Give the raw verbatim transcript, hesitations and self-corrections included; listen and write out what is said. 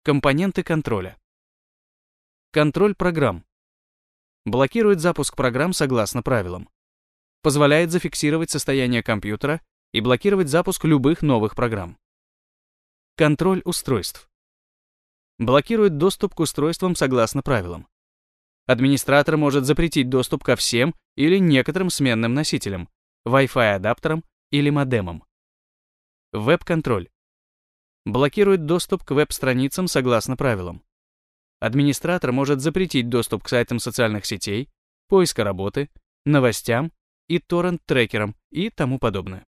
Компоненты контроля. Контроль программ. Блокирует запуск программ согласно правилам. Позволяет зафиксировать состояние компьютера и блокировать запуск любых новых программ. Контроль устройств. Блокирует доступ к устройствам согласно правилам. Администратор может запретить доступ ко всем или некоторым сменным носителям, Wi-Fi адаптерам или модемам. Веб-контроль. Блокирует доступ к веб-страницам согласно правилам. Администратор может запретить доступ к сайтам социальных сетей, поиска работы, новостям и торрент-трекерам и тому подобное.